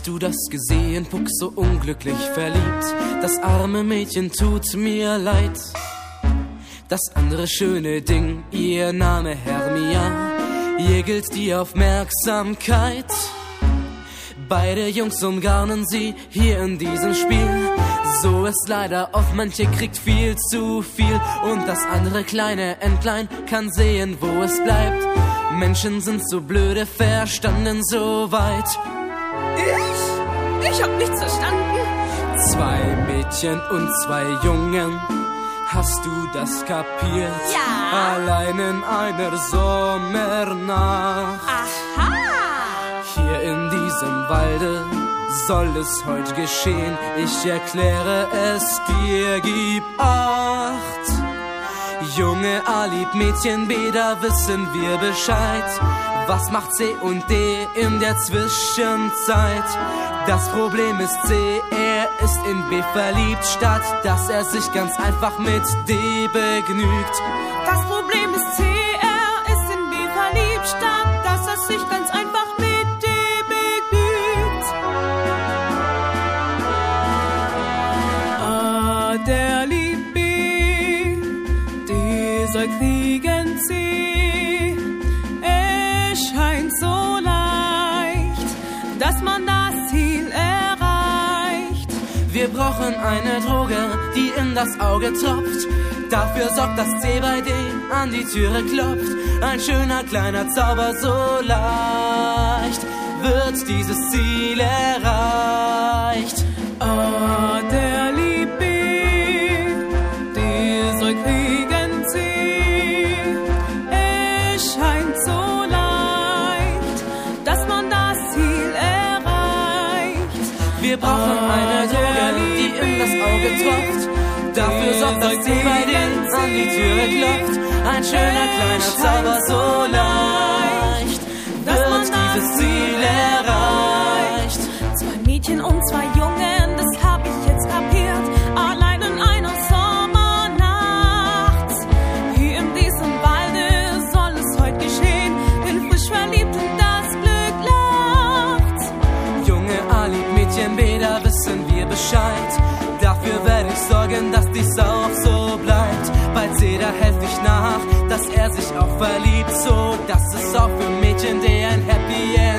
Hast du das gesehen, Puck, so unglücklich verliebt? Das arme Mädchen tut mir leid. Das andere schöne Ding, ihr Name Hermia, ihr gilt die Aufmerksamkeit. Beide Jungs umgarnen sie hier in diesem Spiel. So ist leider oft, manche kriegt viel zu viel. Und das andere kleine Entlein kann sehen, wo es bleibt. Menschen sind so blöde, verstanden so weit. Ich hab nichts verstanden. 2 Mädchen und 2 Jungen, hast du das kapiert? Ja. Allein in einer Sommernacht. Aha. Hier in diesem Walde soll es heute geschehen. Ich erkläre es dir, gib Acht. Junge A liebt Mädchen B, da wissen wir Bescheid. Was macht C und D in der Zwischenzeit? Das Problem ist C, er ist in B verliebt, statt dass er sich ganz einfach mit D begnügt. Das Problem ist C, er ist in B verliebt, statt dass er sich ganz einfach mit D begnügt. A, der liebt B, D soll kriegen C. Es scheint so leicht, dass man das Ziel erreicht. Wir brauchen eine Droge, die in das Auge tropft. Dafür sorgt, dass C bei D an die Türe klopft. Ein schöner kleiner Zauber, so leicht wird dieses Ziel erreicht. A, der liebt B, D soll kriegen C. Es scheint so leicht, dass man das Ziel erreicht. Wir brauchen eine Droge, die in das Auge tropft. Dafür sorgt, dass C bei D an die Türe klopft. Ein schöner kleiner Zauber, so leicht wird dieses Ziel erreicht. 2 Mädchen und 2 Jungen, das hab ich jetzt kapiert. Allein in einer Sommernacht. Hier in diesem Walde soll es heute geschehen. Bin frisch verliebt und das Glück lacht. Junge A liebt Mädchen B, da wissen wir Bescheid. Dafür werde ich sorgen, dass dies auch so bleibt. Bei C, da helfe ich nach, dass er sich auch verliebt, so dass es auch für Mädchen D ein Happy End